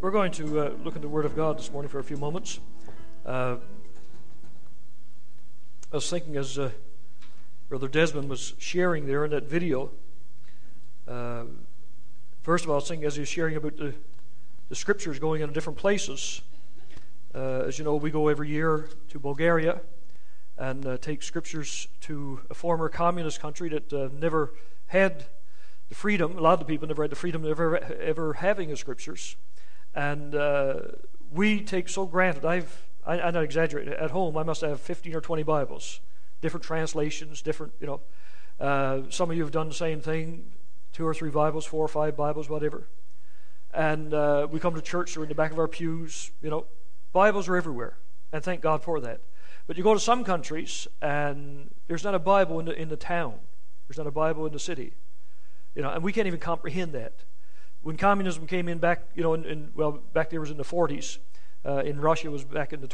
We're going to look at the Word of God this morning for a few moments. I was thinking as Brother Desmond was sharing there in that video, first of all, I was thinking as he was sharing about the Scriptures going into different places. As you know, we go every year to Bulgaria and take Scriptures to a former communist country that never had the freedom. A lot of the people never had the freedom of ever having the Scriptures. And we take so granted. I'm not exaggerating. At home, I must have 15 or 20 Bibles, different translations, different. Some of you have done the same thing: 2 or 3 Bibles, 4 or 5 Bibles, whatever. And we come to church; they're in the back of our pews. Bibles are everywhere, and thank God for that. But you go to some countries, and there's not a Bible in the town. There's not a Bible in the city. And we can't even comprehend that. When communism came in back, back there was in the 40s. In Russia, it was back in the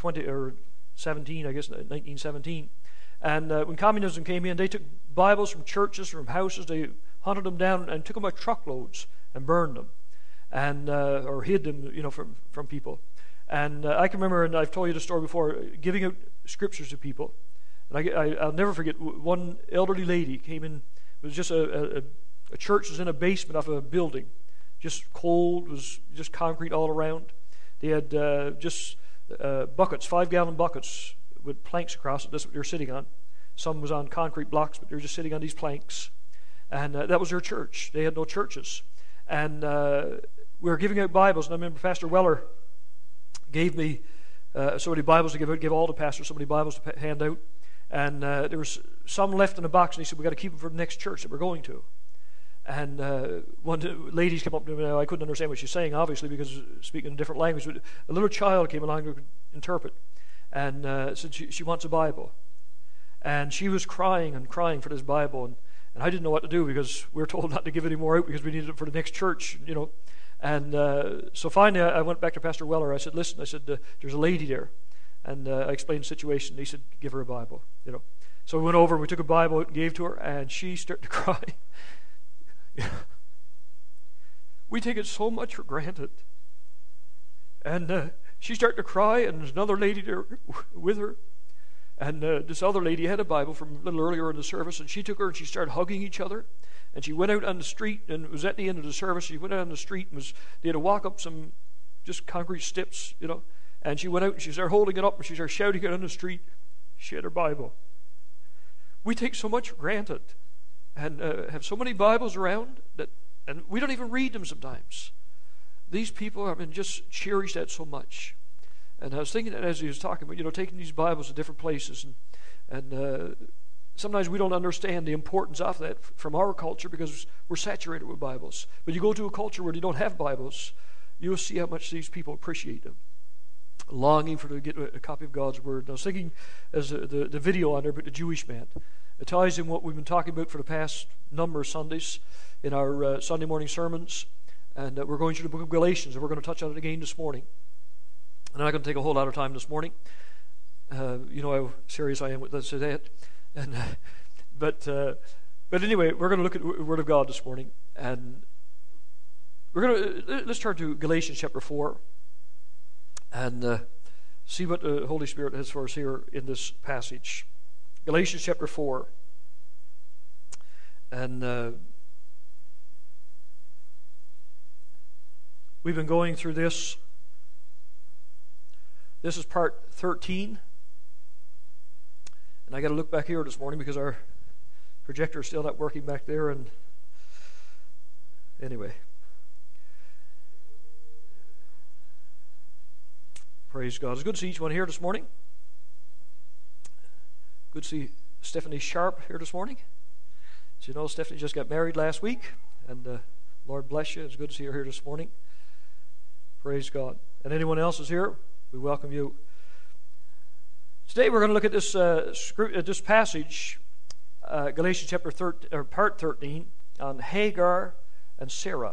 1917. And when communism came in, they took Bibles from churches, from houses. They hunted them down and took them by truckloads and burned them, and or hid them, from people. And I can remember, and I've told you the story before, giving out Scriptures to people. And I'll never forget, one elderly lady came in. It was just a church was in a basement of a building. Just cold, was just concrete all around. They had just buckets, 5-gallon buckets with planks across it. That's what they were sitting on. Some was on concrete blocks, but they were just sitting on these planks. And that was their church. They had no churches. And we were giving out Bibles, and I remember Pastor Weller gave me so many Bibles to give all the pastors, so many Bibles to hand out. And there was some left in a box, and he said, "We've got to keep them for the next church that we're going to." And one of the ladies came up to me. I couldn't understand what she's saying, obviously, because speaking a different language. But a little child came along who could interpret, and said she wants a Bible. And she was crying and crying for this Bible, and I didn't know what to do because we were told not to give any more out because we needed it for the next church, And so finally, I went back to Pastor Weller. I said, "Listen," I said, "there's a lady there," and I explained the situation. He said, "Give her a Bible," So we went over and we took a Bible and gave to her, and she started to cry. We take it so much for granted. And she started to cry, and there's another lady there with her. And this other lady had a Bible from a little earlier in the service, and she took her and she started hugging each other. And she went out on the street, and it was at the end of the service. She went out on the street, and they had to walk up some just concrete steps, And she went out and she started holding it up, and she started shouting it on the street. She had her Bible. We take so much for granted. And have so many Bibles around and we don't even read them sometimes. These people, just cherish that so much. And I was thinking that as he was talking about, taking these Bibles to different places, and sometimes we don't understand the importance of that from our culture because we're saturated with Bibles. But you go to a culture where you don't have Bibles, you'll see how much these people appreciate them, longing to get a copy of God's Word. And I was thinking, as the video on there, about the Jewish man. It ties in what we've been talking about for the past number of Sundays in our Sunday morning sermons. And we're going through the book of Galatians, and we're going to touch on it again this morning. I'm not going to take a whole lot of time this morning. You know how serious I am with that. And, but anyway, we're going to look at the Word of God this morning. And let's turn to Galatians chapter 4 and see what the Holy Spirit has for us here in this passage. Galatians chapter 4. And we've been going through this. This is part 13. And I got to look back here this morning because our projector is still not working back there. And anyway. Praise God. It's good to see each one here this morning. Good to see Stephanie Sharp here this morning. As you know, Stephanie just got married last week, and Lord bless you. It's good to see her here this morning. Praise God. And anyone else is here, we welcome you. Today we're going to look at this passage, Galatians chapter 13, or part 13, on Hagar and Sarah.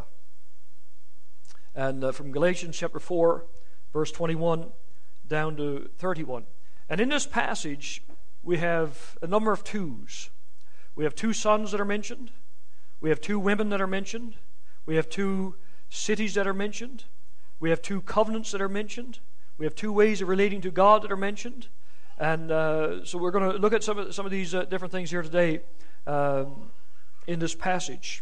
And from Galatians chapter 4, verse 21 down to 31. And in this passage, we have a number of twos. We have 2 sons that are mentioned. We have 2 women that are mentioned. We have 2 cities that are mentioned. We have two covenants that are mentioned. We have two ways of relating to God that are mentioned. And so we're going to look at some of these different things here today in this passage.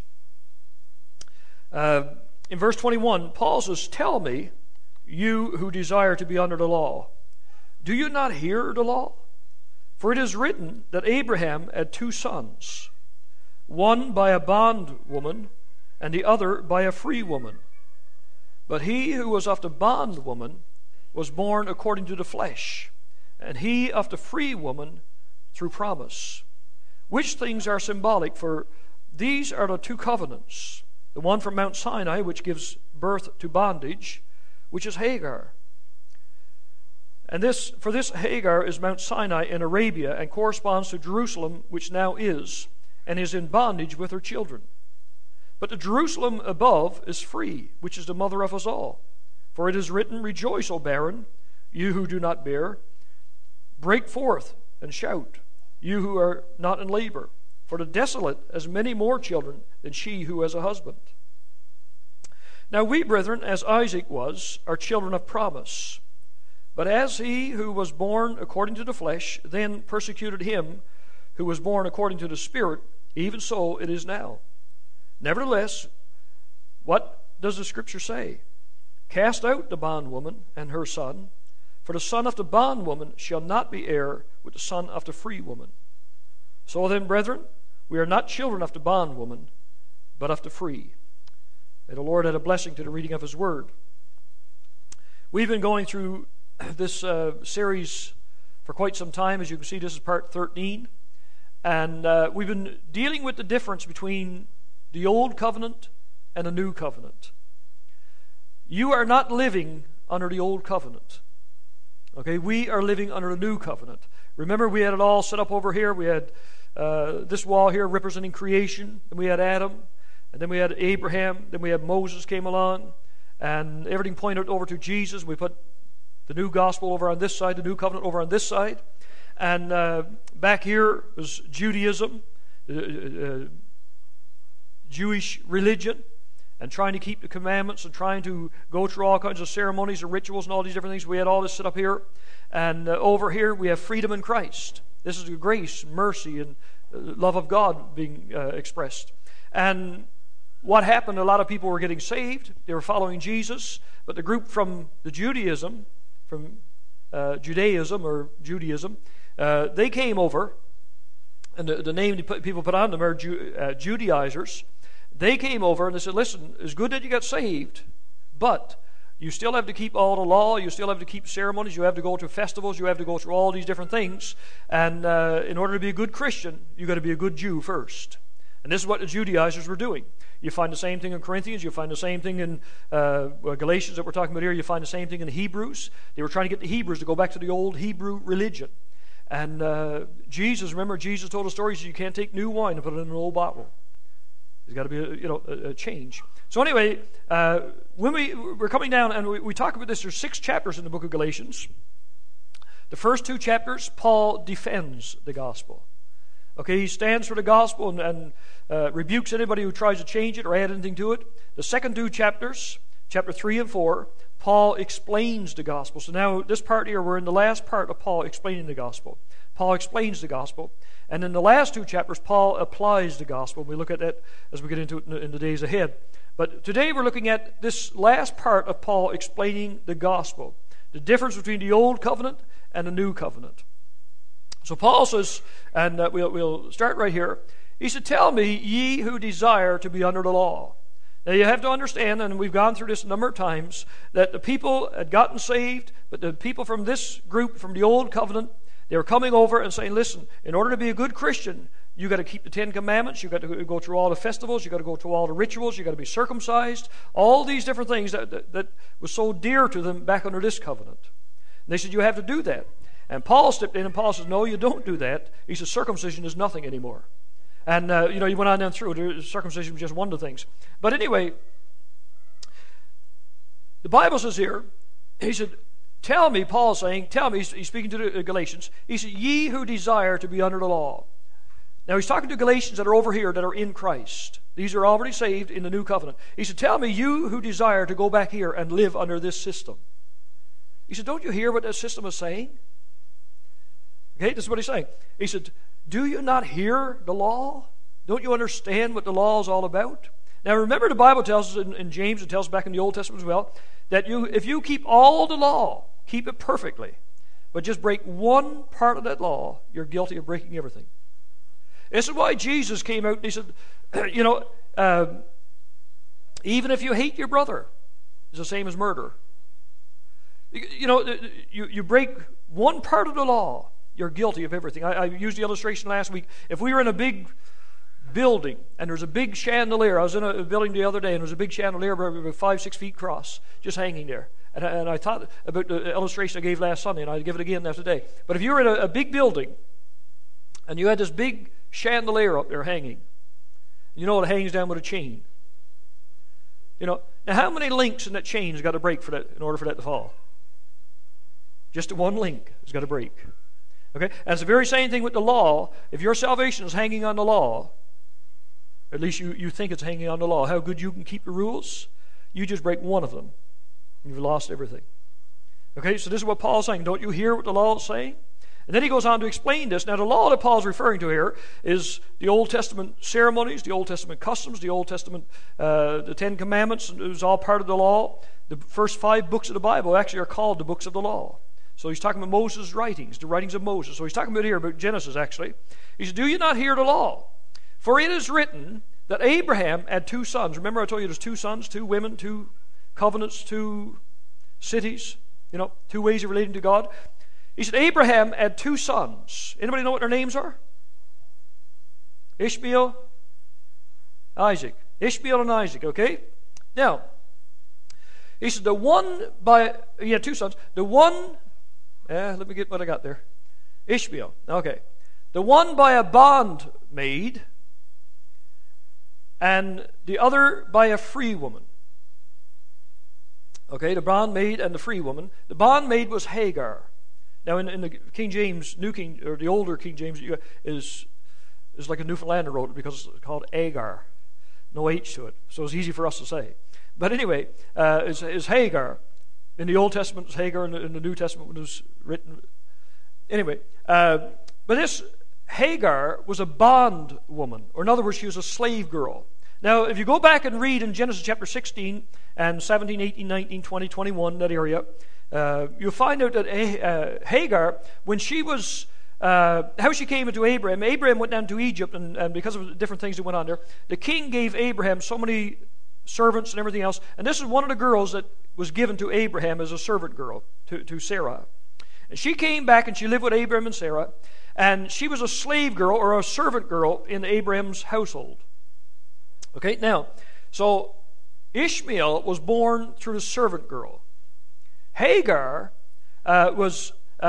In verse 21, Paul says, "Tell me, you who desire to be under the law, do you not hear the law? For it is written that Abraham had two sons, one by a bondwoman and the other by a free woman. But he who was of the bondwoman was born according to the flesh, and he of the free woman through promise. Which things are symbolic? For these are the two covenants, the one from Mount Sinai, which gives birth to bondage, which is Hagar. And this Hagar is Mount Sinai in Arabia and corresponds to Jerusalem, which now is, and is in bondage with her children. But the Jerusalem above is free, which is the mother of us all. For it is written, Rejoice, O barren, you who do not bear. Break forth and shout, you who are not in labor. For the desolate has many more children than she who has a husband. Now we, brethren, as Isaac was, are children of promise. But as he who was born according to the flesh then persecuted him who was born according to the Spirit, even so it is now. Nevertheless, what does the Scripture say? Cast out the bondwoman and her son, for the son of the bondwoman shall not be heir with the son of the free woman. So then, brethren, we are not children of the bondwoman, but of the free." May the Lord add a blessing to the reading of His Word. We've been going through this series for quite some time. As you can see, this is part 13. And we've been dealing with the difference between the old covenant and the new covenant. You are not living under the old covenant. Okay, we are living under the new covenant. Remember, we had it all set up over here. We had this wall here representing creation. Then we had Adam. And then we had Abraham. Then we had Moses came along. And everything pointed over to Jesus. We put the new gospel over on this side, the new covenant over on this side. And back here was Judaism, Jewish religion, and trying to keep the commandments and trying to go through all kinds of ceremonies and rituals and all these different things. We had all this set up here. And over here we have freedom in Christ. This is the grace, mercy, and love of God being expressed. And what happened, a lot of people were getting saved. They were following Jesus. But the group from the Judaism, they came over. And the name people put on them are Judaizers. They came over and they said, listen, it's good that you got saved, but you still have to keep all the law, you still have to keep ceremonies, you have to go to festivals, you have to go through all these different things. And in order to be a good Christian, you've got to be a good Jew first. And this is what the Judaizers were doing. You find the same thing in Corinthians, you find the same thing in Galatians that we're talking about here, you find the same thing in Hebrews. They were trying to get the Hebrews to go back to the old Hebrew religion. And remember, Jesus told a story, he said you can't take new wine and put it in an old bottle. There's got to be a change. So anyway, when we're coming down and we talk about this, there's 6 chapters in the book of Galatians. The first 2 chapters, Paul defends the gospel. Okay, he stands for the gospel and rebukes anybody who tries to change it or add anything to it. The second 2 chapters, chapter 3 and 4, Paul explains the gospel. So now this part here, we're in the last part of Paul explaining the gospel. Paul explains the gospel. And in the last 2 chapters, Paul applies the gospel. We look at that as we get into it in the days ahead. But today we're looking at this last part of Paul explaining the gospel, the difference between the old covenant and the new covenant. So Paul says, and we'll start right here. He said, "Tell me, ye who desire to be under the law." Now you have to understand, and we've gone through this a number of times, that the people had gotten saved, but the people from this group, from the old covenant, they were coming over and saying, listen, in order to be a good Christian, you got to keep the 10 Commandments, you got to go through all the festivals, you got to go through all the rituals, you got to be circumcised, all these different things that was so dear to them back under this covenant. And they said, you have to do that. And Paul stepped in and Paul says, no, you don't do that. He says, circumcision is nothing anymore. And, he went on down through. Circumcision was just one of the things. But anyway, the Bible says here, he said, tell me, Paul's saying, tell me, he's speaking to the Galatians, he said, ye who desire to be under the law. Now he's talking to Galatians that are over here that are in Christ. These are already saved in the new covenant. He said, tell me, you who desire to go back here and live under this system. He said, don't you hear what that system is saying? Okay, this is what he's saying. He said, do you not hear the law? Don't you understand what the law is all about? Now remember, the Bible tells us in James, it tells us back in the Old Testament as well, that if you keep all the law, keep it perfectly, but just break one part of that law, you're guilty of breaking everything. This is why Jesus came out and he said, even if you hate your brother, it's the same as murder. You break one part of the law, you're guilty of everything. I used the illustration last week. If we were in a big building and there's a big chandelier, I was in a building the other day and there was a big chandelier about 5-6 feet across, just hanging there. And I thought about the illustration I gave last Sunday, and I'd give it again now today. But if you were in a big building and you had this big chandelier up there hanging, it hangs down with a chain. Now how many links in that chain has got to break for that in order for that to fall? Just one link has got to break. Okay? And it's the very same thing with the law. If your salvation is hanging on the law, at least you think it's hanging on the law, how good you can keep the rules, you just break one of them, and you've lost everything. Okay, so this is what Paul's saying. Don't you hear what the law is saying? And then he goes on to explain this. Now, the law that Paul's referring to here is the Old Testament ceremonies, the Old Testament customs, the Old Testament, the Ten Commandments. It was all part of the law. The first 5 books of the Bible actually are called the books of the law. So he's talking about Moses' writings, the writings of Moses. So he's talking about Genesis, actually. He said, do you not hear the law? For it is written that Abraham had 2 sons. Remember I told you there's 2 sons, 2 women, 2 covenants, 2 cities, 2 ways of relating to God. He said, Abraham had 2 sons. Anybody know what their names are? Ishmael, Isaac. Ishmael and Isaac, okay? Now, he said, he had 2 sons. The one, let me get what I got there. Ishmael, okay. The one by a bondmaid, and the other by a free woman. Okay, the bondmaid and the free woman. The bondmaid was Hagar. Now, in the King James, or the older King James is like a Newfoundlander wrote it because it's called Agar. No H to it. So it's easy for us to say. But anyway, is Hagar. In the Old Testament, it's Hagar. In the New Testament, when it was written. Anyway, but this Hagar was a bond woman. Or in other words, she was a slave girl. Now, if you go back and read in Genesis chapter 16 and 17, 18, 19, 20, 21, that area, you'll find out that Hagar, when she was, how she came into Abraham went down to Egypt, and because of the different things that went on there, the king gave Abraham so many servants and everything else, and this is one of the girls that was given to Abraham as a servant girl, to Sarah. And she came back and she lived with Abraham and Sarah, and she was a slave girl or a servant girl in Abraham's household. Okay, now, so Ishmael was born through the servant girl. Hagar was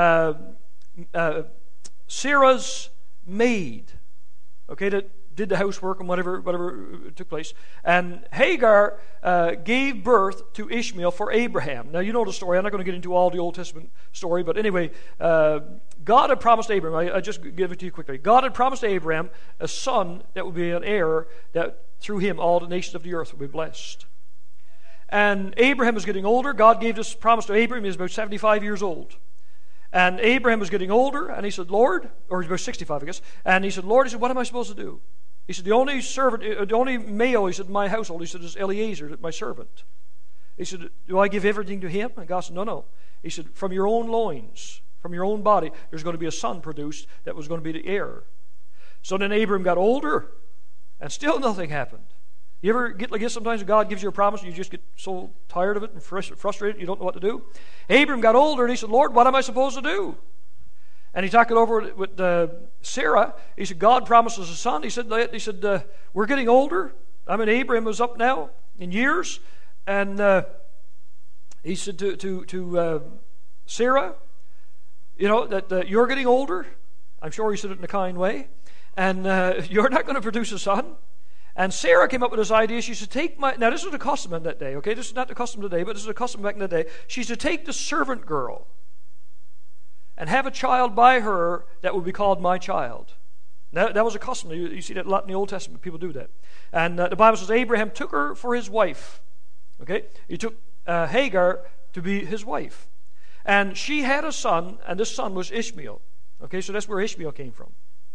Sarah's maid, okay, that did the housework and whatever took place. And Hagar gave birth to Ishmael for Abraham. Now, you know the story. I'm not going to get into all the Old Testament story, but anyway, God had promised Abraham, I just give it to you quickly. God had promised Abraham a son that would be an heir, that through him all the nations of the earth would be blessed. And Abraham was getting older. God gave this promise to Abraham. He was about 75 years old. And Abraham was getting older, and he said, Lord, or he was about 65, I guess. And he said, Lord, what am I supposed to do? He said, the only male, he said, in my household, he said, is Eliezer, my servant. He said, do I give everything to him? And God said, no. He said, from your own loins, from your own body, there's going to be a son produced that was going to be the heir. So then Abraham got older, and still nothing happened. You ever get like this sometimes when God gives you a promise and you just get so tired of it and frustrated you don't know what to do? Abraham got older and he said, Lord, what am I supposed to do? And he talked it over with Sarah. He said, God promises a son. He said, we're getting older. I mean, Abraham was up now in years. And he said to Sarah, that you're getting older. I'm sure he said it in a kind way. And you're not going to produce a son. And Sarah came up with this idea. She said, now this was the custom in that day, okay? This is not the custom today, but this is a custom back in the day. She said, take the servant girl and have a child by her that would be called my child. That was a custom. You see that a lot in the Old Testament. People do that. And the Bible says Abraham took her for his wife. Okay? He took Hagar to be his wife. And she had a son, and this son was Ishmael. Okay, so that's where Ishmael came from.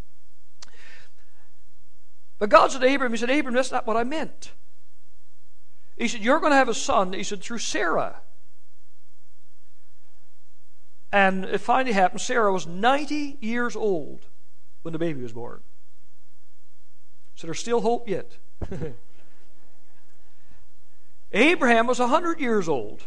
But God said to Abraham, he said, Abraham, that's not what I meant. He said, you're going to have a son, he said, through Sarah. And it finally happened. Sarah was 90 years old when the baby was born. So there's still hope yet. Abraham was 100 years old.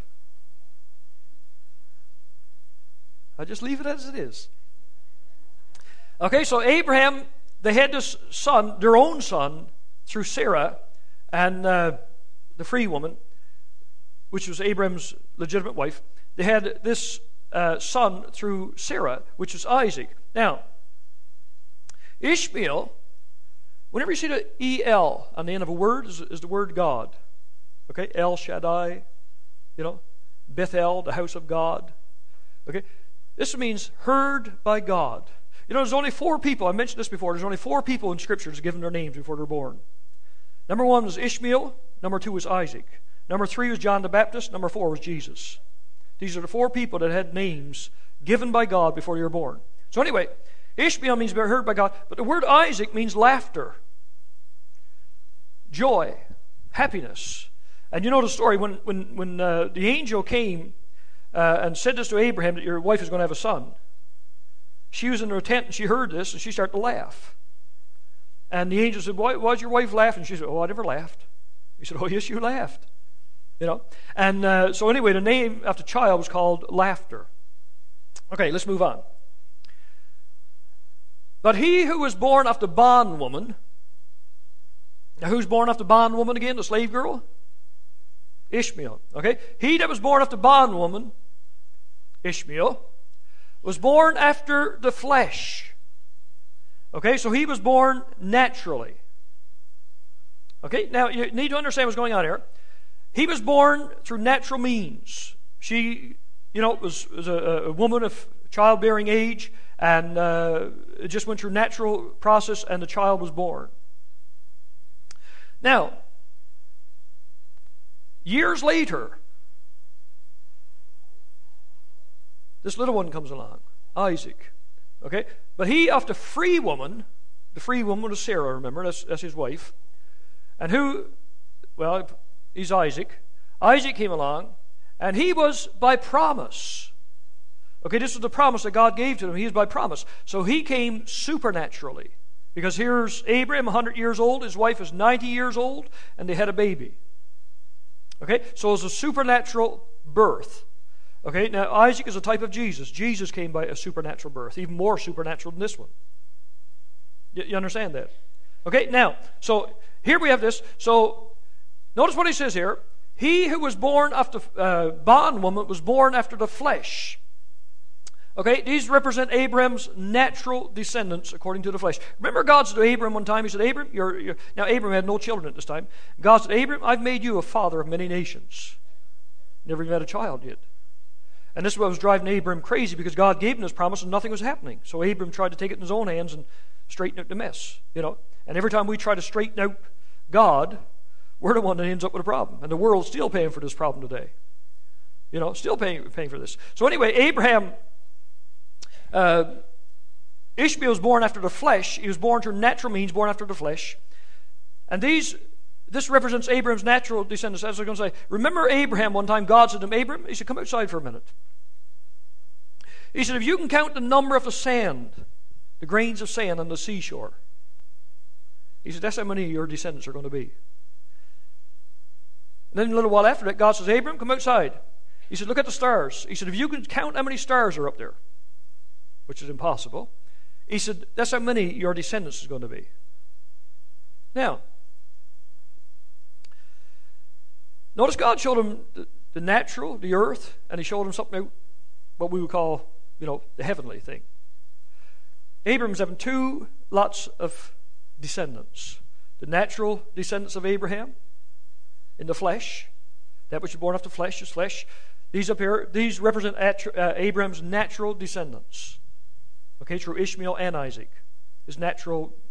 I just leave it as it is. Okay, so Abraham, they had this son, their own son, through Sarah, and the free woman, which was Abraham's legitimate wife. They had this son through Sarah, which was Isaac. Now, Ishmael, whenever you see the E-L on the end of a word, is the word God. Okay, El Shaddai, Bethel, the house of God. Okay, this means heard by God. There's only 4 people, I mentioned this before, there's only 4 people in Scripture that's given their names before they're born. Number 1 was Ishmael, number 2 was Isaac, number 3 was John the Baptist, number 4 was Jesus. These are the 4 people that had names given by God before they were born. So anyway, Ishmael means heard by God, but the word Isaac means laughter, joy, happiness. And you know the story, when the angel came and said this to Abraham, that your wife is going to have a son. She was in her tent and she heard this and she started to laugh. And the angel said, why's your wife laughing? She said, I never laughed. He said, yes, you laughed. And so anyway, the name of the child was called Laughter. Okay, let's move on. But he who was born of the bondwoman, now who's born of the bondwoman again, the slave girl? Ishmael. Okay, he that was born of the bondwoman, Ishmael, was born after the flesh. Okay, so he was born naturally. Okay, now you need to understand what's going on here. He was born through natural means. She, was a woman of childbearing age, and it just went through natural process, and the child was born. Now, years later, this little one comes along, Isaac. Okay, but he of the free woman was Sarah, remember, that's his wife. And he's Isaac. Isaac came along, and he was by promise. Okay, this was the promise that God gave to him. He was by promise. So he came supernaturally. Because here's Abraham, 100 years old. His wife is 90 years old, and they had a baby. Okay, so it was a supernatural birth. Okay, now Isaac is a type of Jesus. Jesus came by a supernatural birth, even more supernatural than this one. You understand that? Okay, now, so here we have this. So notice what he says here. He who was born of the bondwoman was born after the flesh. Okay, these represent Abraham's natural descendants according to the flesh. Remember God said to Abraham one time, he said, Abraham, now Abraham had no children at this time. God said, Abraham, I've made you a father of many nations. Never even had a child yet. And this is what was driving Abraham crazy, because God gave him this promise and nothing was happening. So Abraham tried to take it in his own hands and straighten out the mess. And every time we try to straighten out God, we're the one that ends up with a problem. And the world's still paying for this problem today. Still paying for this. So anyway, Ishmael was born after the flesh. He was born through natural means, born after the flesh. And this represents Abraham's natural descendants. As I'm going to say, remember Abraham one time, God said to him, Abraham, he said, come outside for a minute. He said, if you can count the number of the sand, the grains of sand on the seashore, he said, that's how many of your descendants are going to be. And then a little while after that, God says, Abraham, come outside. He said, look at the stars. He said, if you can count how many stars are up there, which is impossible, he said, that's how many your descendants is going to be. Now, notice God showed him the natural, the earth, and he showed him something, what we would call, the heavenly thing. Abraham's having 2 lots of descendants. The natural descendants of Abraham in the flesh. That which is born of the flesh is flesh. These up here, these represent Abraham's natural descendants. Okay, through Ishmael and Isaac. His natural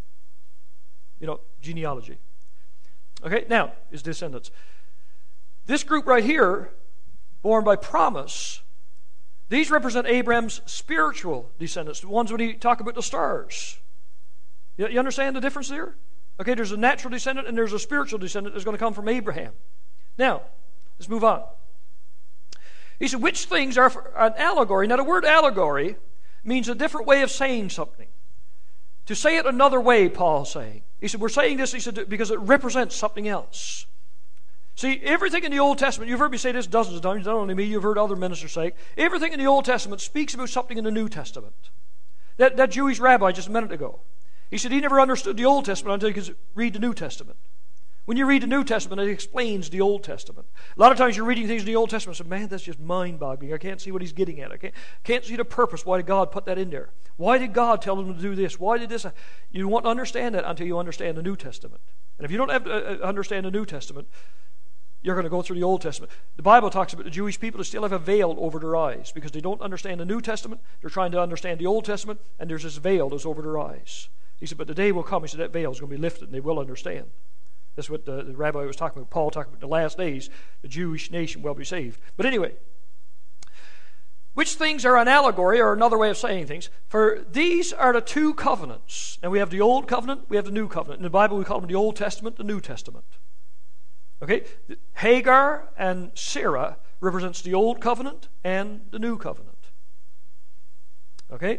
genealogy. Okay, now, his descendants. This group right here, born by promise, these represent Abraham's spiritual descendants, the ones when he talk about the stars. You understand the difference there? Okay, there's a natural descendant and there's a spiritual descendant that's going to come from Abraham. Now, let's move on. He said, which things are an allegory? Now, the word allegory means a different way of saying something. To say it another way, Paul's saying. He said, we're saying this, he said, because it represents something else. See, everything in the Old Testament, you've heard me say this dozens of times, not only me, you've heard other ministers say, everything in the Old Testament speaks about something in the New Testament. That Jewish rabbi just a minute ago, he said he never understood the Old Testament until he could read the New Testament. When you read the New Testament, it explains the Old Testament. A lot of times you're reading things in the Old Testament and say, man, that's just mind-boggling. I can't see what he's getting at. I can't see the purpose. Why did God put that in there? Why did God tell him to do this? Why did this? You won't understand that until you understand the New Testament. And if you don't understand the New Testament, you're going to go through the Old Testament. The Bible talks about the Jewish people who still have a veil over their eyes because they don't understand the New Testament. They're trying to understand the Old Testament, and there's this veil that's over their eyes. He said, but the day will come, he said, that veil is going to be lifted, and they will understand. That's what the rabbi was talking about. Paul talking about the last days, the Jewish nation will be saved. But anyway, which things are an allegory, or another way of saying things? For these are the two covenants. Now we have the Old Covenant, we have the New Covenant. In the Bible we call them the Old Testament, the New Testament. Okay? Hagar and Sarah represents the Old Covenant and the New Covenant. Okay?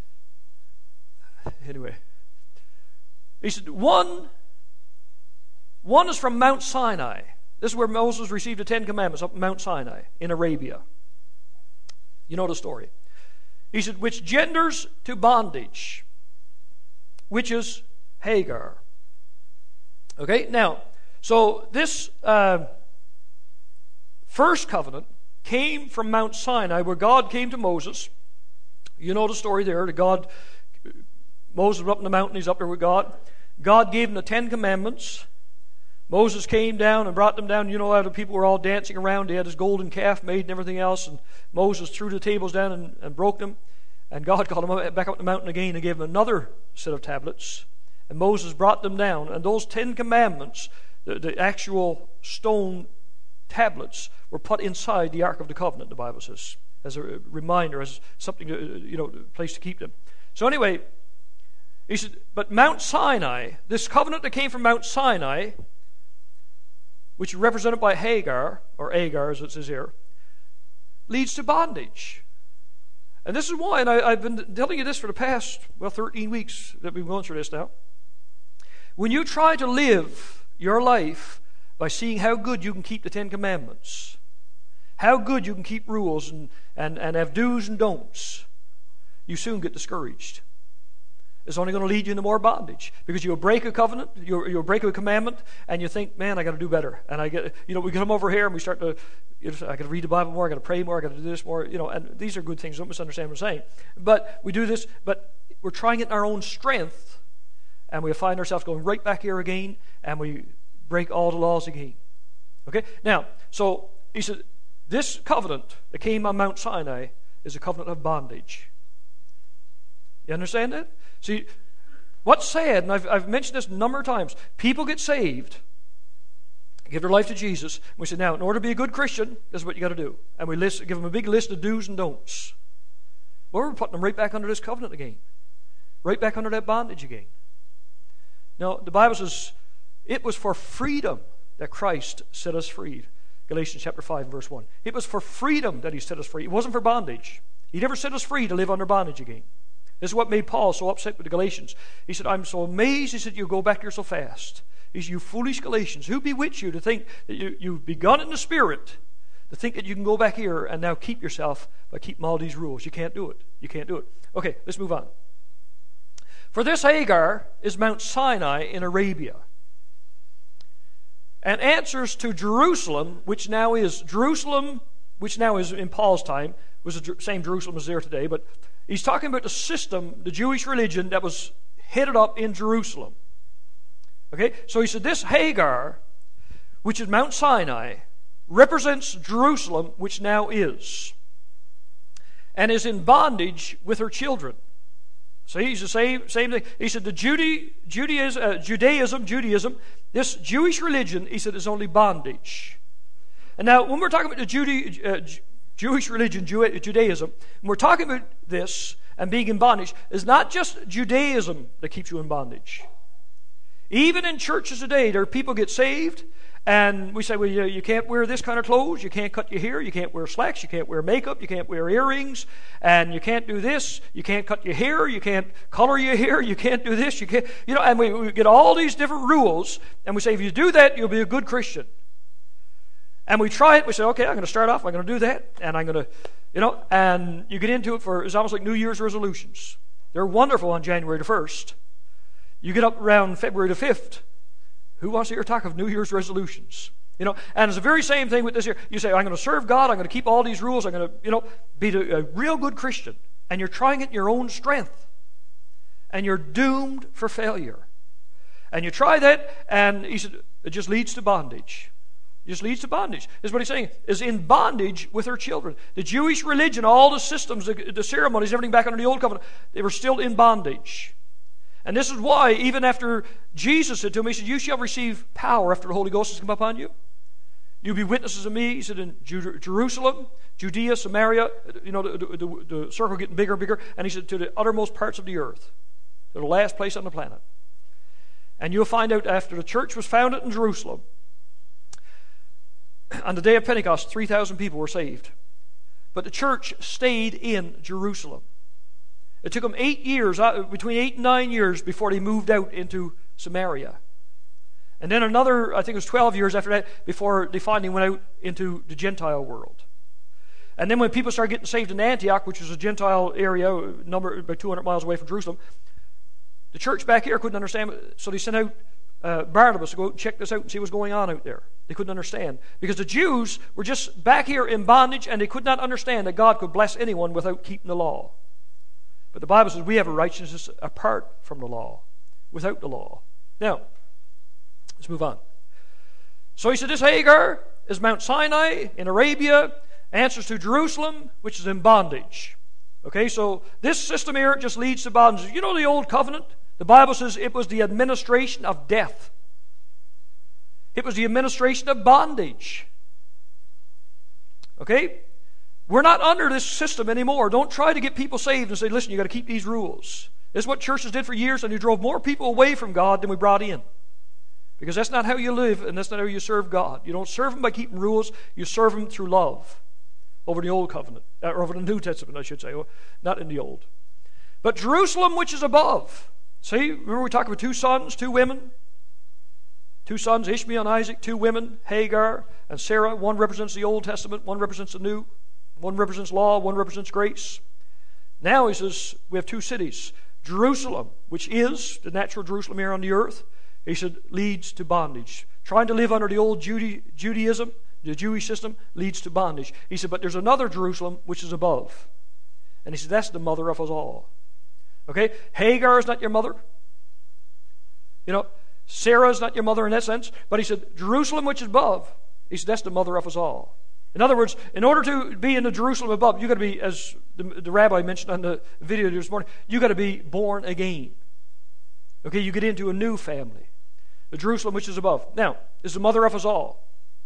Anyway. He said, one is from Mount Sinai. This is where Moses received the Ten Commandments, up Mount Sinai in Arabia. You know the story. He said, which genders to bondage, which is Hagar. Okay, now, so this first covenant came from Mount Sinai, where God came to Moses. You know the story there. Moses was up in the mountain, he's up there with God. God gave him the Ten Commandments. Moses came down and brought them down. You know how the people were all dancing around. They had this golden calf made and everything else. And Moses threw the tables down and broke them. And God called him back up the mountain again and gave him another set of tablets. And Moses brought them down. And those 10 Commandments, the actual stone tablets, were put inside the Ark of the Covenant, the Bible says, as a reminder, as something, a place to keep them. So anyway, he said, but Mount Sinai, this covenant that came from Mount Sinai, which is represented by Hagar, or Agar as it says here, leads to bondage. And this is why, and I've been telling you this for the past, 13 weeks that we've been going through this now. When you try to live your life by seeing how good you can keep the 10 Commandments, how good you can keep rules and have do's and don'ts, you soon get discouraged. It's only going to lead you into more bondage because you'll break a covenant, you'll break a commandment, and you think, man, I got to do better. And we come over here and we start to, I got to read the Bible more, I got to pray more, I got to do this more, and these are good things. Don't misunderstand what I'm saying. But we do this, but we're trying it in our own strength, and we find ourselves going right back here again, and we break all the laws again. Okay? Now, so he said, this covenant that came on Mount Sinai is a covenant of bondage. You understand that? See, what's sad, and I've mentioned this a number of times, people get saved, give their life to Jesus, and we say, now, in order to be a good Christian, this is what you got to do. And we give them a big list of do's and don'ts. Well, we're putting them right back under this covenant again. Right back under that bondage again. Now, the Bible says, it was for freedom that Christ set us free. Galatians chapter 5, verse 1. It was for freedom that he set us free. It wasn't for bondage. He never set us free to live under bondage again. This is what made Paul so upset with the Galatians. He said, I'm so amazed, he said, you go back here so fast. He said, you foolish Galatians, who bewitched you to think that you've begun in the Spirit, to think that you can go back here and now keep yourself by keeping all these rules. You can't do it. You can't do it. Okay, let's move on. For this Hagar is Mount Sinai in Arabia, and answers to Jerusalem, which now is in Paul's time, was the same Jerusalem as there today, but he's talking about the system, the Jewish religion that was headed up in Jerusalem. Okay, so he said this Hagar, which is Mount Sinai, represents Jerusalem, which now is, and is in bondage with her children. See, he's the same thing. He said the Judaism, this Jewish religion, he said, is only bondage. And now, when we're talking about the Jewish religion, Judaism, when we're talking about this and being in bondage, it's not just Judaism that keeps you in bondage. Even in churches today, there are people get saved, and we say, well, you can't wear this kind of clothes, you can't cut your hair, you can't wear slacks, you can't wear makeup, you can't wear earrings, and you can't do this, you can't cut your hair, you can't color your hair, you can't do this, you can't, and we get all these different rules, and we say, if you do that, you'll be a good Christian. And we try it, we say, okay, I'm going to start off, I'm going to do that, and I'm going to, and you get into it it's almost like New Year's resolutions. They're wonderful on January the 1st. You get up around February the 5th. Who wants to hear talk of New Year's resolutions? And it's the very same thing with this here. You say, I'm going to serve God, I'm going to keep all these rules, I'm going to, be a real good Christian. And you're trying it in your own strength. And you're doomed for failure. And you try that, and he said, it just leads to bondage. It just leads to bondage. This is what he's saying, is in bondage with her children. The Jewish religion, all the systems, the ceremonies, everything back under the Old Covenant, they were still in bondage. And this is why, even after Jesus said to him, he said, you shall receive power after the Holy Ghost has come upon you. You'll be witnesses of me, he said, in Jerusalem, Judea, Samaria, the circle getting bigger and bigger. And he said, to the uttermost parts of the earth, to the last place on the planet. And you'll find out after the church was founded in Jerusalem, on the day of Pentecost, 3,000 people were saved. But the church stayed in Jerusalem. It took them 8 years, between 8 and 9 years, before they moved out into Samaria. And then another, I think it was 12 years after that, before they finally went out into the Gentile world. And then when people started getting saved in Antioch, which was a Gentile area, about 200 miles away from Jerusalem, the church back here couldn't understand, so they sent out Barnabas to go out and check this out and see what's going on out there. They couldn't understand. Because the Jews were just back here in bondage, and they could not understand that God could bless anyone without keeping the law. But the Bible says we have a righteousness apart from the law, without the law. Now, let's move on. So he said, this Hagar is Mount Sinai in Arabia, answers to Jerusalem, which is in bondage. Okay, so this system here just leads to bondage. You know the Old Covenant? The Bible says it was the administration of death. It was the administration of bondage. Okay? We're not under this system anymore. Don't try to get people saved and say, listen, you've got to keep these rules. This is what churches did for years, and they drove more people away from God than we brought in. Because that's not how you live, and that's not how you serve God. You don't serve Him by keeping rules. You serve Him through love. Over the Old Covenant. Or over the New Testament, I should say. Not in the Old. But Jerusalem, which is above. See, remember we talked about 2 sons, 2 women? 2 sons, Ishmael and Isaac, 2 women, Hagar and Sarah. One represents the Old Testament, one represents the New. One represents law, one represents grace. Now he says we have 2 cities. Jerusalem, which is the natural Jerusalem here on the earth, he said leads to bondage. Trying to live under the old Judaism, the Jewish system, leads to bondage. He said, but there's another Jerusalem which is above. And he said, that's the mother of us all. Okay? Hagar is not your mother. Sarah is not your mother in that sense. But he said, Jerusalem which is above, he said, that's the mother of us all. In other words, in order to be in the Jerusalem above, you've got to be, as the rabbi mentioned on the video this morning, you've got to be born again. Okay, you get into a new family. The Jerusalem which is above. Now, is the mother of us all.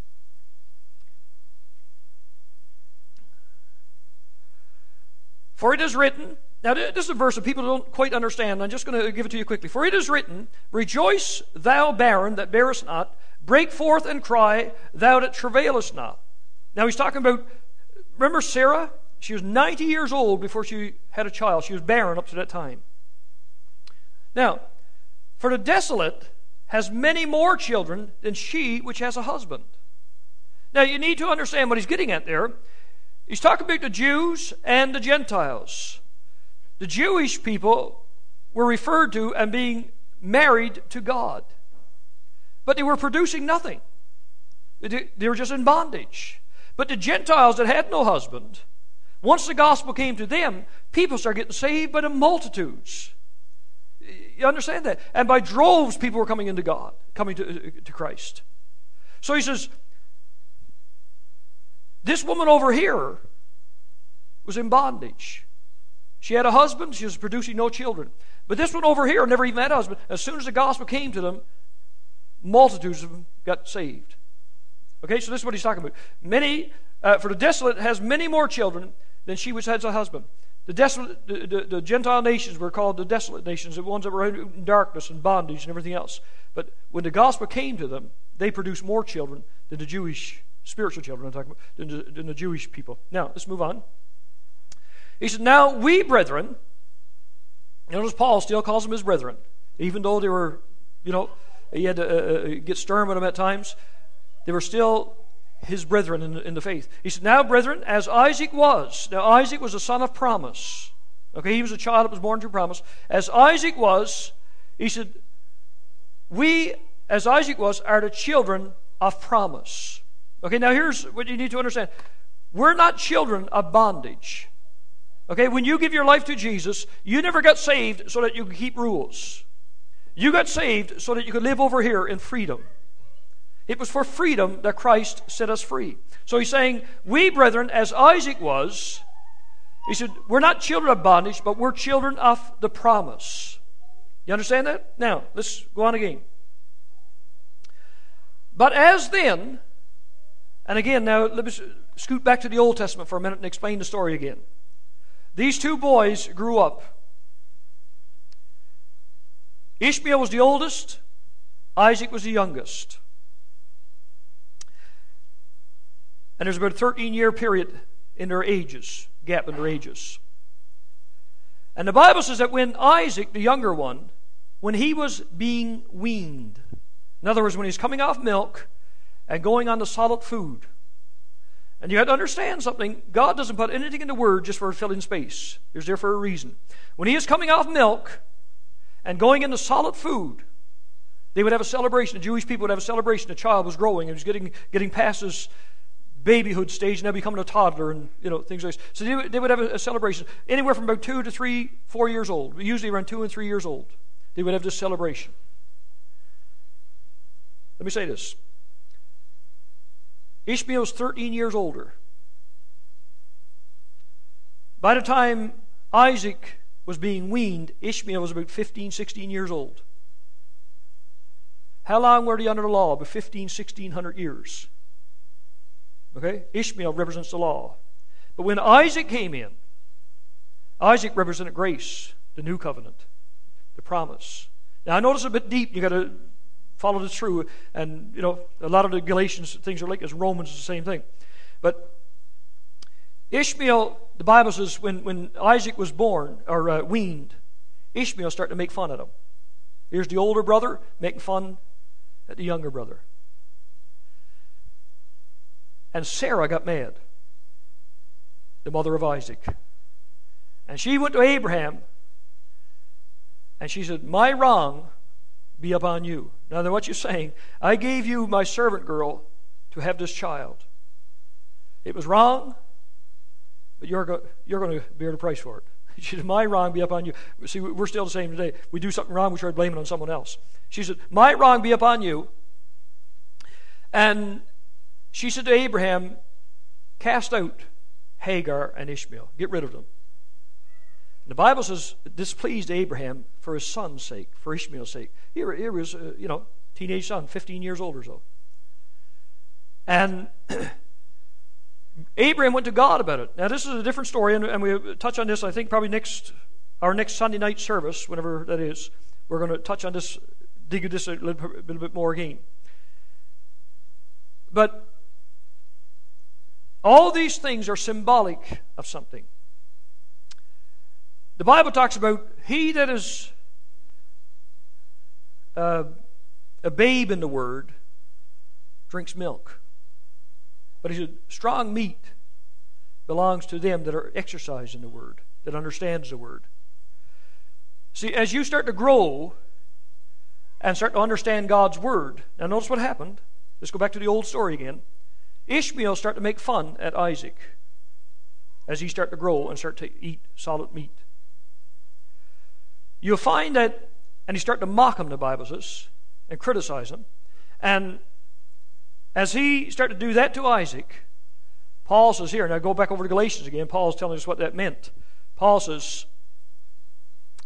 For it is written, now this is a verse that people don't quite understand. I'm just going to give it to you quickly. For it is written, rejoice thou barren that bearest not, break forth and cry, thou that travailest not. Now he's talking about, remember Sarah? She was 90 years old before she had a child. She was barren up to that time. Now, for the desolate has many more children than she which has a husband. Now you need to understand what he's getting at there. He's talking about the Jews and the Gentiles. The Jewish people were referred to and being married to God. But they were producing nothing. They were just in bondage. But the Gentiles that had no husband, once the gospel came to them, people started getting saved by the multitudes. You understand that? And by droves, people were coming into God, coming to Christ. So he says, this woman over here was in bondage. She had a husband. She was producing no children. But this one over here never even had a husband. As soon as the gospel came to them, multitudes of them got saved. Okay, so this is what he's talking about. For the desolate has many more children than she which has a husband. The Gentile nations were called the desolate nations, the ones that were in darkness and bondage and everything else. But when the gospel came to them, they produced more children than the Jewish, spiritual children I'm talking about, than the Jewish people. Now, let's move on. He said, now we brethren, notice Paul still calls them his brethren, even though they were, he had to get stern with them at times. They were still his brethren in the faith. He said, now brethren, as Isaac was. Now Isaac was a son of promise. Okay, he was a child that was born through promise. As Isaac was, he said, we, as Isaac was, are the children of promise. Okay, now here's what you need to understand. We're not children of bondage. Okay, when you give your life to Jesus, you never got saved so that you could keep rules. You got saved so that you could live over here in freedom. It was for freedom that Christ set us free. So he's saying, we brethren, as Isaac was, he said, we're not children of bondage, but we're children of the promise. You understand that? Now, let's go on again. But as then, and again, now let me scoot back to the Old Testament for a minute and explain the story again. These two boys grew up. Ishmael was the oldest. Isaac was the youngest. And there's about a 13-year period in their ages, gap in their ages. And the Bible says that when Isaac, the younger one, when he was being weaned, in other words, when he's coming off milk and going on to solid food, and you have to understand something, God doesn't put anything in the Word just for filling space. It's there for a reason. When he is coming off milk and going into solid food, they would have a celebration. The Jewish people would have a celebration. The child was growing and was getting past his babyhood stage and now becoming a toddler and things like this. So they would have a celebration anywhere from about 2 to 3, 4 years old. Usually around 2 and 3 years old. They would have this celebration. Let me say this. Ishmael was 13 years older. By the time Isaac was being weaned, Ishmael was about 15, 16 years old. How long were they under the law? About 1,600 years. Okay? Ishmael represents the law. But when Isaac came in, Isaac represented grace, the new covenant, the promise. Now I know it's a bit deep. You got to follow this through. And a lot of the Galatians things are like this. Romans is the same thing. But Ishmael, the Bible says, when Isaac was born or weaned, Ishmael started to make fun at him. Here's the older brother making fun at the younger brother. And Sarah got mad, the mother of Isaac. And she went to Abraham and she said, my wrong be upon you. Now, what you're saying, I gave you my servant girl to have this child. It was wrong, but you're going to bear the price for it. She said, my wrong be upon you. See, we're still the same today. We do something wrong, we try to blame it on someone else. She said, my wrong be upon you. And she said to Abraham, cast out Hagar and Ishmael. Get rid of them. And the Bible says it displeased Abraham for his son's sake, for Ishmael's sake. Here was, teenage son, 15 years old or so. And Abraham went to God about it. Now, this is a different story, and we'll touch on this, I think, probably our next Sunday night service, whenever that is. We're going to touch on this, dig into this a little bit more again. But all these things are symbolic of something. The Bible talks about he that is a babe in the Word drinks milk. But he said, strong meat belongs to them that are exercised in the Word, that understands the Word. See, as you start to grow and start to understand God's Word, now notice what happened. Let's go back to the old story again. Ishmael started to make fun at Isaac as he started to grow and start to eat solid meat. You'll find that, and he started to mock him, the Bible says, and criticize him. And as he started to do that to Isaac, Paul says here, now go back over to Galatians again, Paul's telling us what that meant. Paul says,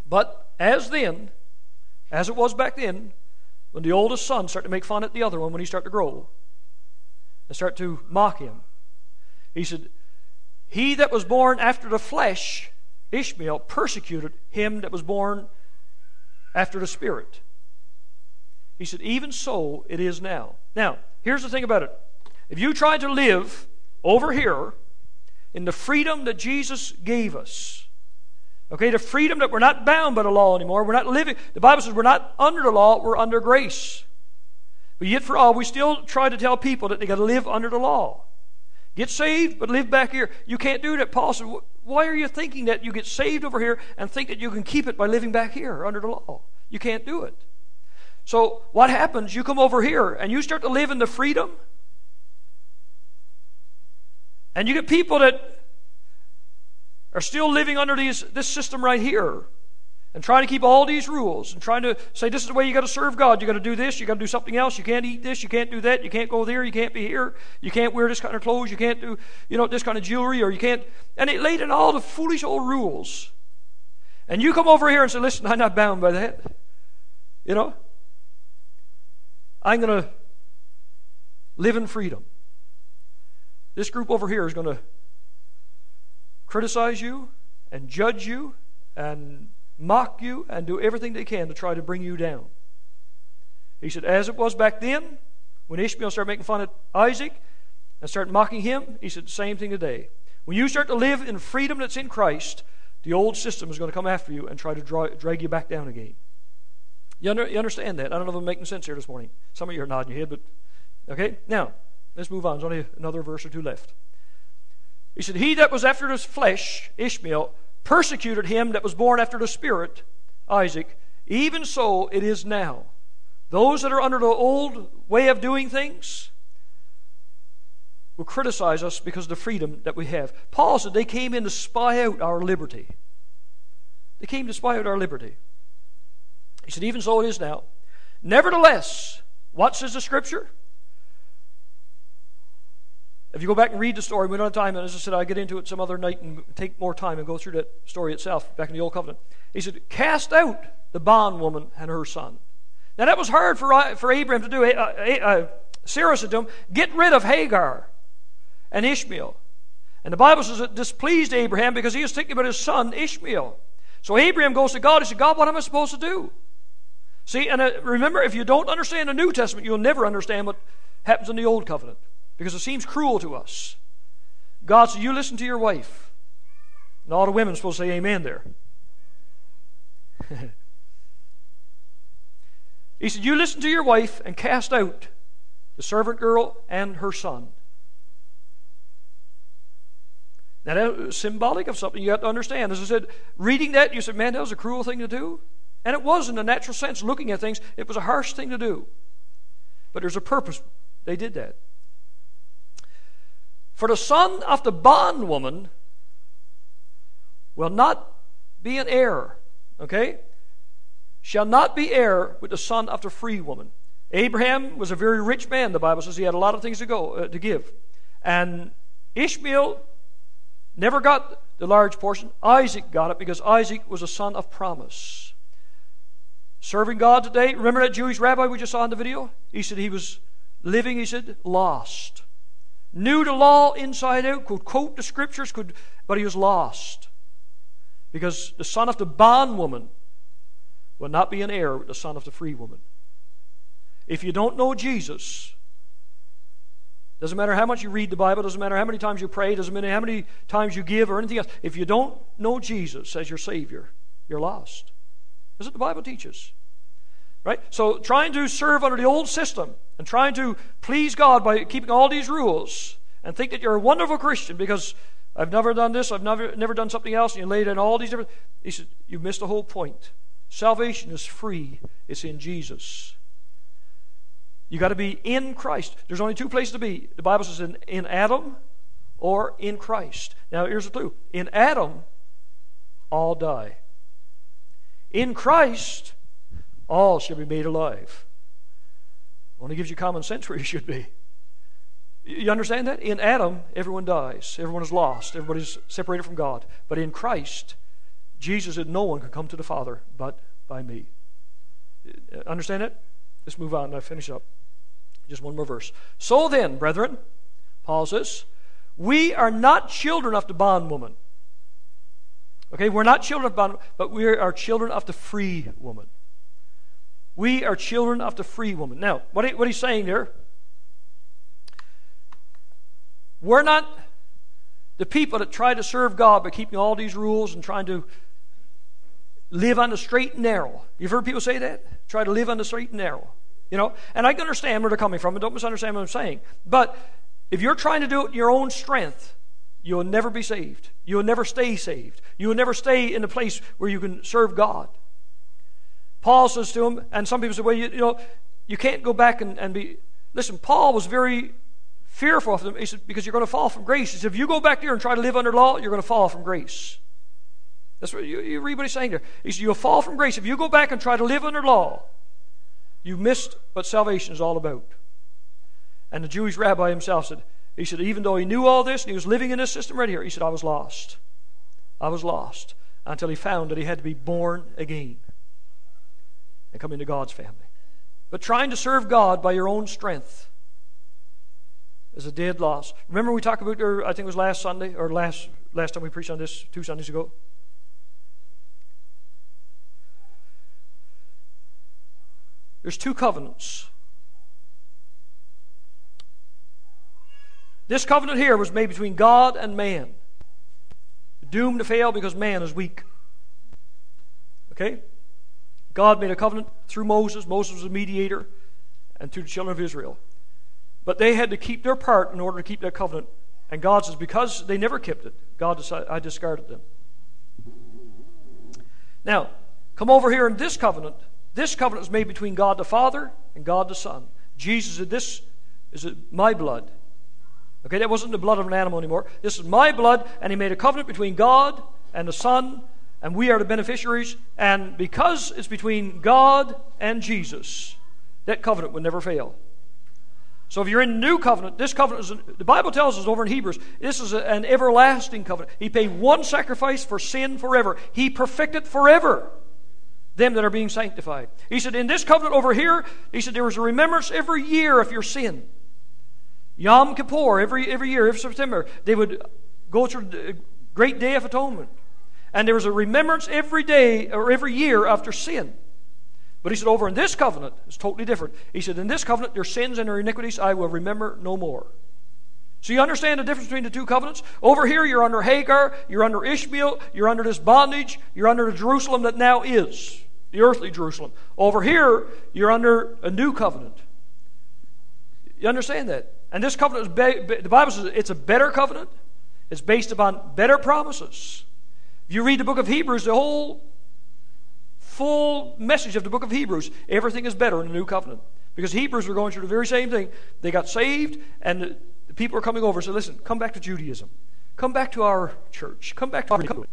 But as it was back then, when the oldest son started to make fun at the other one when he started to grow and start to mock him, he said, he that was born after the flesh, Ishmael, persecuted him that was born after the Spirit. He said, even so it is now. Now, here's the thing about it. If you try to live over here in the freedom that Jesus gave us, okay, the freedom that we're not bound by the law anymore, we're not living, the Bible says we're not under the law, we're under grace. But yet for all, we still try to tell people that they got to live under the law. Get saved, but live back here. You can't do that. Paul said, why are you thinking that you get saved over here and think that you can keep it by living back here under the law? You can't do it. So what happens? You come over here and you start to live in the freedom. And you get people that are still living under this system right here and trying to keep all these rules and trying to say this is the way you got to serve God. You got to do this. You got to do something else. You can't eat this. You can't do that. You can't go there. You can't be here. You can't wear this kind of clothes. You can't do this kind of jewelry, or you can't. And it laid in all the foolish old rules. And you come over here and say, listen, I'm not bound by that. I'm going to live in freedom. This group over here is going to criticize you and judge you and mock you and do everything they can to try to bring you down. He said, as it was back then, when Ishmael started making fun of Isaac and started mocking him, he said the same thing today. When you start to live in freedom that's in Christ, the old system is going to come after you and try to drag you back down again. You understand that? I don't know if I'm making sense here this morning. Some of you are nodding your head, but okay. Now, let's move on. There's only another verse or two left. He said, he that was after the flesh, Ishmael, persecuted him that was born after the Spirit, Isaac. Even so it is now. Those that are under the old way of doing things will criticize us because of the freedom that we have. Paul said they came in to spy out our liberty. They came to spy out our liberty. He said, even so it is now. Nevertheless, what says the Scripture? If you go back and read the story, we don't have time, and as I said, I'll get into it some other night and take more time and go through that story itself back in the Old Covenant. He said, cast out the bondwoman and her son. Now that was hard for Abraham to do. Sarah said to him, get rid of Hagar and Ishmael. And the Bible says it displeased Abraham because he was thinking about his son Ishmael. So Abraham goes to God. He said, God, what am I supposed to do? See, and remember, if you don't understand the New Testament, you'll never understand what happens in the Old Covenant, because it seems cruel to us. God said, you listen to your wife. And all the women are supposed to say amen there. He said, you listen to your wife and cast out the servant girl and her son. Now that was symbolic of something you have to understand. As I said, reading that, you said, man, that was a cruel thing to do. And it was in the natural sense, looking at things, it was a harsh thing to do. But there's a purpose. They did that. For the son of the bondwoman will not be an heir, okay? Shall not be heir with the son of the free woman. Abraham was a very rich man, the Bible says. He had a lot of things to give. And Ishmael never got the large portion. Isaac got it because Isaac was a son of promise. Serving God today. Remember that Jewish rabbi we just saw in the video? He said he was living, he said, lost. Knew the law inside out, could quote the scriptures, but he was lost. Because the son of the bondwoman will not be an heir with the son of the free woman. If you don't know Jesus, doesn't matter how much you read the Bible, doesn't matter how many times you pray, doesn't matter how many times you give or anything else. If you don't know Jesus as your Savior, you're lost. That's what the Bible teaches. Right? So trying to serve under the old system and trying to please God by keeping all these rules and think that you're a wonderful Christian because I've never done this, I've never done something else, and you laid in all these different... He said, you've missed the whole point. Salvation is free. It's in Jesus. You got to be in Christ. There's only two places to be. The Bible says in Adam or in Christ. Now here's the clue. In Adam, all die. In Christ, all shall be made alive. Only gives you common sense where you should be. You understand that? In Adam, everyone dies. Everyone is lost. Everybody's separated from God. But in Christ, Jesus said, no one can come to the Father but by me. Understand it? Let's move on and I'll finish up. Just one more verse. So then, brethren, Paul says, we are not children of the bondwoman. Okay, we're not children of the bondwoman, but we are children of the free woman. We are children of the free woman. Now, what he's saying there, we're not the people that try to serve God by keeping all these rules and trying to live on the straight and narrow. You've heard people say that? Try to live on the straight and narrow. And I can understand where they're coming from, and don't misunderstand what I'm saying. But if you're trying to do it in your own strength, you'll never be saved. You'll never stay saved. You will never stay in a place where you can serve God. Paul says to him, and some people say, well, you can't go back and be... Listen, Paul was very fearful of them. He said, because you're going to fall from grace. He said, if you go back there and try to live under law, you're going to fall from grace. That's what you read what he's saying there. He said, you'll fall from grace. If you go back and try to live under law, you've missed what salvation is all about. And the Jewish rabbi himself said, even though he knew all this and he was living in this system right here, he said, I was lost. I was lost until he found that he had to be born again and come into God's family. But trying to serve God by your own strength is a dead loss. Remember we talked about, I think it was last Sunday, or last time we preached on this 2 Sundays ago? There's 2 covenants. This covenant here was made between God and man. Doomed to fail because man is weak. Okay? God made a covenant through Moses. Moses was a mediator, and through the children of Israel. But they had to keep their part in order to keep that covenant. And God says, because they never kept it, God decided, I discarded them. Now, come over here in this covenant. This covenant is made between God the Father and God the Son. Jesus said, this is my blood. Okay, that wasn't the blood of an animal anymore. This is my blood, and he made a covenant between God and the Son, and we are the beneficiaries. And because it's between God and Jesus, that covenant would never fail. So if you're in the new covenant, this covenant is, the Bible tells us over in Hebrews, this is an everlasting covenant. He paid one sacrifice for sin forever. He perfected forever them that are being sanctified. He said, in this covenant over here, he said, there was a remembrance every year of your sin. Yom Kippur, every year, every September, they would go through the great day of atonement. And there was a remembrance every day or every year after sin. But he said, over in this covenant, it's totally different. He said, in this covenant, their sins and their iniquities I will remember no more. So you understand the difference between the 2 covenants? Over here, you're under Hagar, you're under Ishmael, you're under this bondage, you're under the Jerusalem that now is, the earthly Jerusalem. Over here, you're under a new covenant. You understand that? And this covenant is, the Bible says it's a better covenant. It's based upon better promises. If you read the book of Hebrews, the whole full message of the book of Hebrews, everything is better in the new covenant. Because Hebrews were going through the very same thing. They got saved, and the people are coming over and said, listen, come back to Judaism. Come back to our church. Come back to our covenant.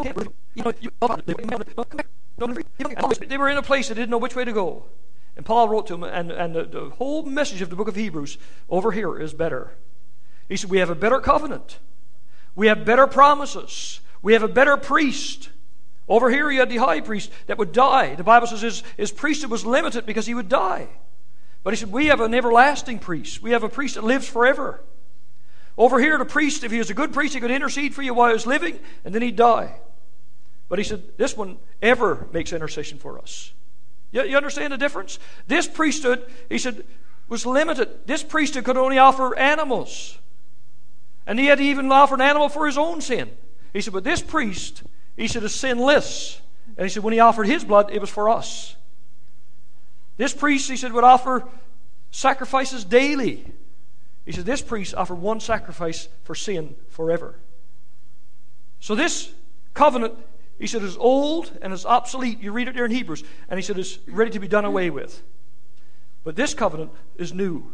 They were in a place they didn't know which way to go. And Paul wrote to them, and the whole message of the book of Hebrews over here is better. He said, we have a better covenant. We have better promises. We have a better priest. Over here you had the high priest that would die. The Bible says his priesthood was limited because he would die. But he said, we have an everlasting priest. We have a priest that lives forever. Over here the priest, if he was a good priest, he could intercede for you while he was living, and then he'd die. But he said, this one ever makes intercession for us. You understand the difference? This priesthood, he said, was limited. This priesthood could only offer animals. And he had to even offer an animal for his own sin. He said, but this priest, he said, is sinless. And he said, when he offered his blood, it was for us. This priest, he said, would offer sacrifices daily. He said, this priest offered one sacrifice for sin forever. So this covenant, he said, is old and is obsolete. You read it there in Hebrews. And he said, it's ready to be done away with. But this covenant is new.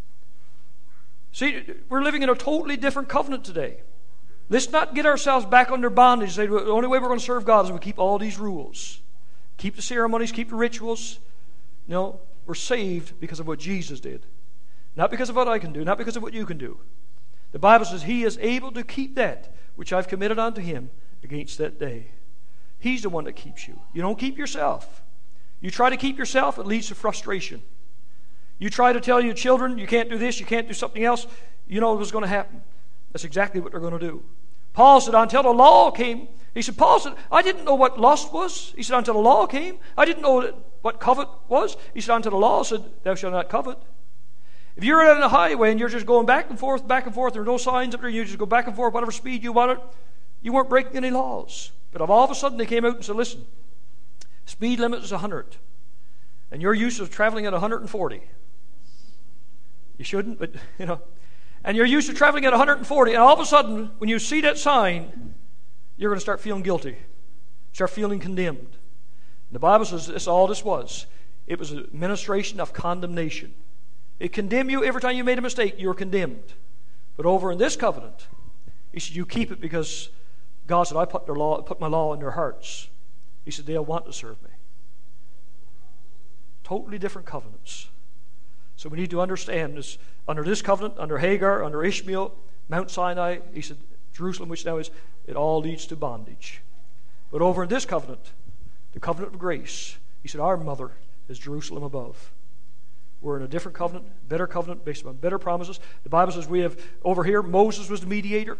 See, we're living in a totally different covenant today. Let's not get ourselves back under bondage. Say, the only way we're going to serve God is if we keep all these rules. Keep the ceremonies, keep the rituals. No, we're saved because of what Jesus did. Not because of what I can do, not because of what you can do. The Bible says he is able to keep that which I've committed unto him against that day. He's the one that keeps you. You don't keep yourself. You try to keep yourself, it leads to frustration. You try to tell your children, you can't do this, you can't do something else, you know what's going to happen. That's exactly what they're going to do. Paul said, until the law came, he said, Paul said, I didn't know what lust was. He said, until the law came. I didn't know what covet was. He said, until the law said, thou shalt not covet. If you're on a highway and you're just going back and forth, there are no signs up there, you just go back and forth, whatever speed you want it, you weren't breaking any laws. But if all of a sudden they came out and said, listen, speed limit is 100, and you're used to traveling at 140. You shouldn't, but, you know. And you're used to traveling at 140, and all of a sudden, when you see that sign, you're going to start feeling guilty, start feeling condemned. And the Bible says that's all this was. It was a ministration of condemnation. It condemned you every time you made a mistake, you were condemned. But over in this covenant, he said, you keep it because God said, I put my law in their hearts. He said, they'll want to serve me. Totally different covenants. So we need to understand this. Under this covenant, under Hagar, under Ishmael, Mount Sinai, he said, Jerusalem, which now is, it all leads to bondage. But over in this covenant, the covenant of grace, he said, our mother is Jerusalem above. We're in a different covenant, better covenant, based upon better promises. The Bible says we have, over here, Moses was the mediator.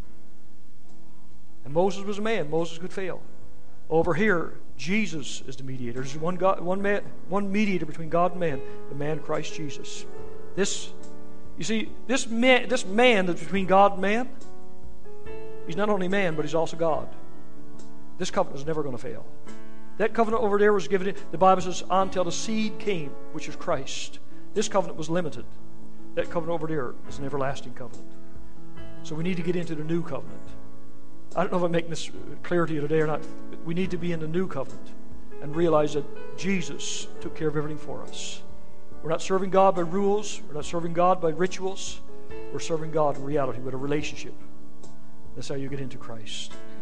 And Moses was a man. Moses could fail. Over here, Jesus is the mediator. There's one mediator between God and man, the man Christ Jesus. This man that's between God and man, he's not only man, but he's also God. This covenant is never going to fail. That covenant over there was given, the Bible says, until the seed came, which is Christ. This covenant was limited. That covenant over there is an everlasting covenant. So we need to get into the new covenant. I don't know if I'm making this clear to you today or not, but we need to be in the new covenant and realize that Jesus took care of everything for us. We're not serving God by rules. We're not serving God by rituals. We're serving God in reality with a relationship. That's how you get into Christ.